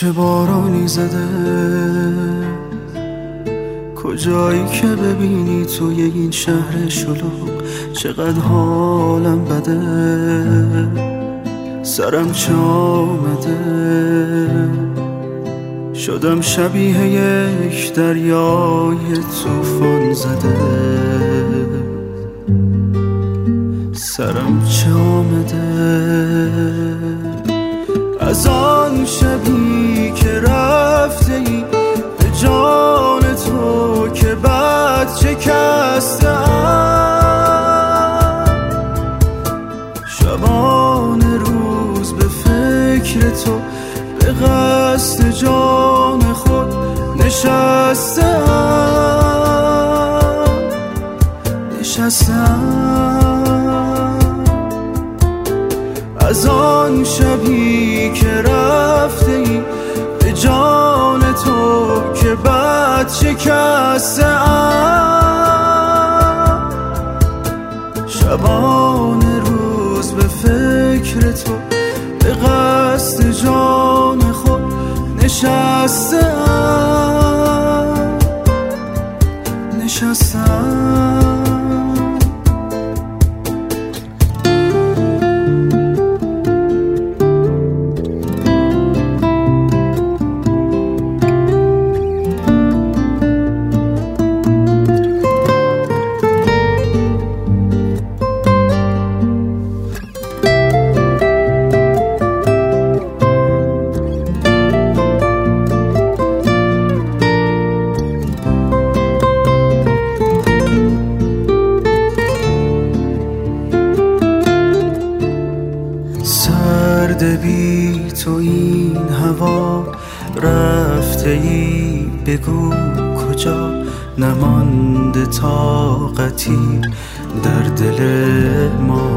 چه بارانی زده، کجایی که ببینی توی این شهر شلوغ چقدر حالم بده، سرم چه آمده، شدم شبیه یک دریای طوفان زده، سرم چه آمده. از آن شبی که رفته ای به جان تو که بد شکستم، شبانه روز به فکر تو به قصد جان خود نشستم. از آن شبی که رفته ای به جان تو که بد شکستم، شبانه روز به فکر تو به قصد جان خود نشستم. سرد بی تو این هوا، رفته ای بگو کجا، نمانده طاقتی در دل ما،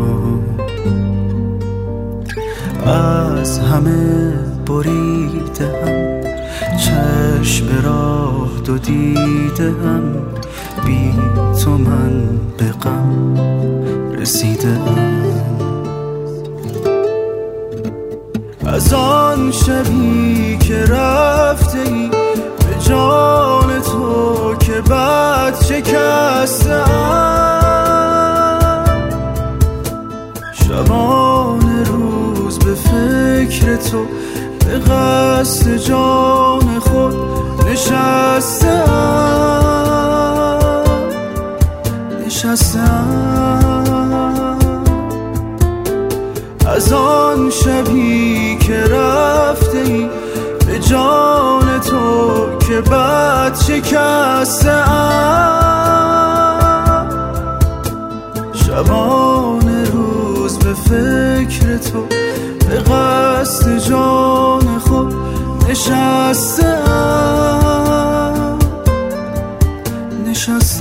از همه بریدم، چشم راه دو دیدم، بی تو من به غم رسیدم. از آن شبی که رفته ای به جان تو که بد شکستم، شبانه روز به فکر تو به قصد جان خود نشستم. از آن شبی که رفته ای به جان تو که بد شکستم، شبانه روز به فکر تو به قصد جان خود نشستم.